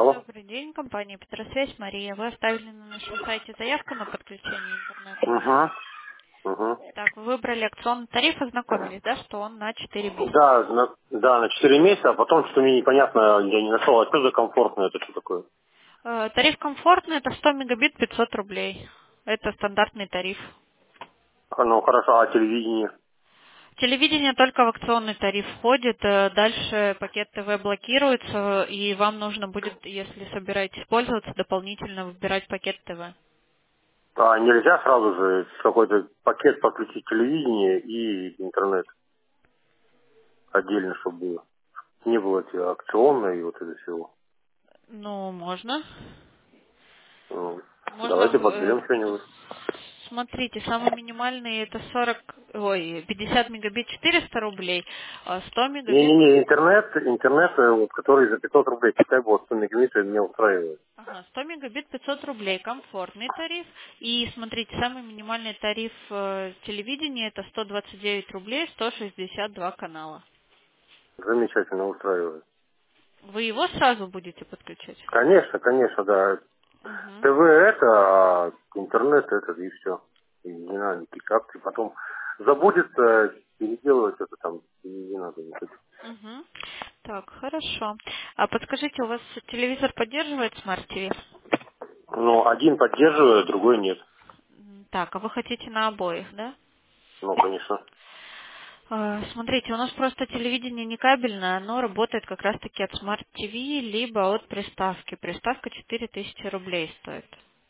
Алло. Добрый день, компания Петросвязь, Мария. Вы оставили на нашем сайте заявку на подключение интернета. Угу. Угу. Так, вы выбрали акционный тариф, ознакомились, да, что он на 4 месяца. Да, на 4 месяца, а потом что мне непонятно, я не нашел, а что за комфортно, это что такое? Тариф комфортный, это 100 мегабит 500 рублей. Это стандартный тариф. Ну хорошо, а телевидение? Телевидение только в акционный тариф входит, дальше пакет ТВ блокируется, и вам нужно будет, если собираетесь пользоваться, дополнительно выбирать пакет ТВ. А нельзя сразу же в какой-то пакет подключить телевидение и интернет отдельно, чтобы было? Не было эти акционные и вот это всего. Ну, можно. Ну, Можно, давайте подберем что-нибудь. смотрите, самый минимальный это 50 мегабит 400 рублей, а 100 мегабит, Не-не-не, интернет, вот, который за 500 рублей, хотя бы вот 100 мегабит меня устраивает. ага, 100 мегабит 500 рублей, комфортный тариф. И смотрите, самый минимальный тариф телевидения это 129 рублей, 162 канала. Замечательно устраивает. Вы его сразу будете подключать? Конечно, да. Мгм. ТВ это, а интернет это и все. И не надо никаких акций. Потом забудется переделывать это там. И не надо никаких. Мгм. Так, хорошо. А подскажите, у вас телевизор поддерживает Smart TV? Ну, один поддерживает, другой нет. Так, а вы хотите на обоих, да? Ну, конечно. Смотрите, у нас просто телевидение не кабельное, оно работает как раз-таки от Smart TV, либо от приставки. Приставка 4000 рублей стоит.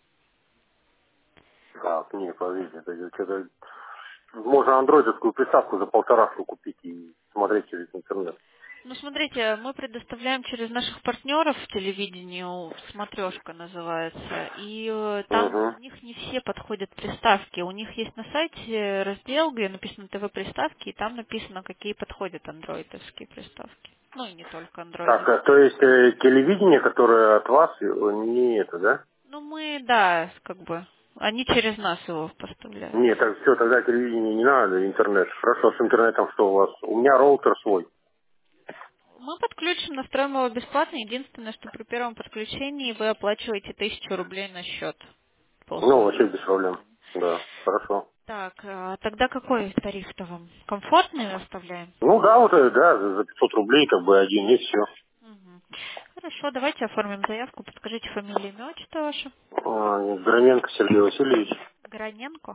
Так, не, подождите, это что-то... Можно андроидовскую приставку за 1,5 купить и смотреть через интернет. Ну, смотрите, мы предоставляем через наших партнеров телевидению, смотрешка называется, и там Угу. у них не все подходят приставки. У них есть на сайте раздел, где написано ТВ-приставки, и там написано, какие подходят андроидовские приставки. Ну, и не только Так, андроидовские. то есть телевидение, которое от вас, не это, да? Ну, мы, да, как бы, они через нас его поставляют. Нет, так все, тогда телевидение не надо, интернет. Хорошо, с интернетом что у вас? У меня роутер свой. Мы подключим, настроим его бесплатно. Единственное, что при первом подключении вы оплачиваете 1000 рублей на счет по Ну, вообще условиям. без проблем. Да, хорошо. Так, тогда какой тариф-то вам? Комфортный оставляем? Ну да, вот да, за 500 рублей как бы один и все. Мгм. Хорошо, давайте оформим заявку. Подскажите фамилию, имя, отчество ваше. Громенко Сергей Васильевич. Граненко?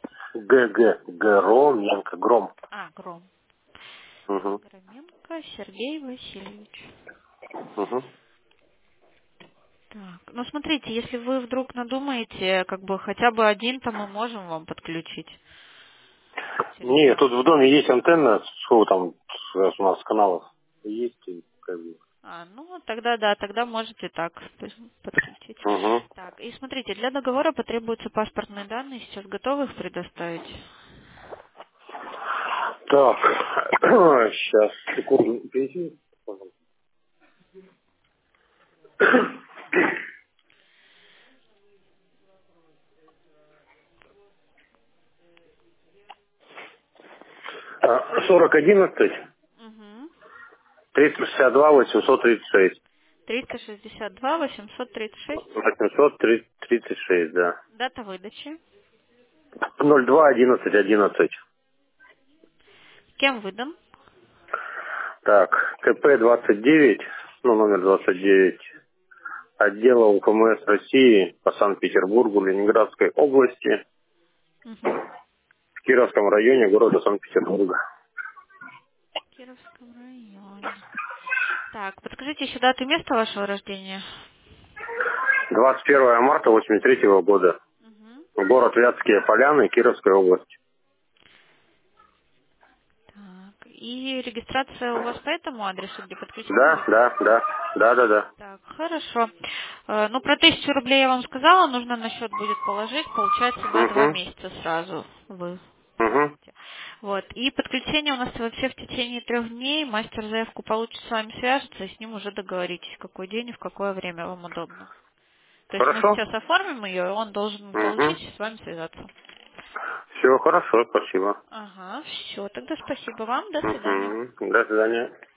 Громенко, Гром. Гром. Угу. Громенко Сергей Васильевич. Угу. Так, ну смотрите, если вы вдруг надумаете, как бы хотя бы один-то мы можем вам подключить. Нет, Телевизор. тут в доме есть антенна, сколько там у нас каналов есть, и как бы. Ну тогда да, тогда можете так подключить. Угу. Так, и смотрите, для договора потребуются паспортные данные, сейчас готовы их предоставить? Так, сейчас, секунду, принеси, пожалуйста. 4011 Угу. 362 836. 362 836. 836, да. Дата выдачи. 02-11-11. Кем выдан? Так, КП-29, ну, номер 29, отдела УКМС России по Санкт-Петербургу, Ленинградской области, Угу. в Кировском районе города Санкт-Петербурга. В Кировском районе. Так, подскажите еще дату и место вашего рождения. 21 марта 83 года. Угу. Город Вятские Поляны, Кировская область. Так, и регистрация у вас по этому адресу, где подключение? Да. Так, хорошо. Ну, про 1000 рублей я вам сказала, нужно на счет будет положить, получается на 2 Угу, месяца сразу вы угу. платите. Вот, и подключение у нас вообще в течение 3 дней, мастер заявку получит, с вами свяжется, и с ним уже договоритесь, в какой день и в какое время вам удобно. То есть мы Хорошо. сейчас оформим ее, и он должен Угу. получить и с вами связаться. Все хорошо, спасибо. Ага, все, тогда спасибо вам, до свидания. Угу. До свидания.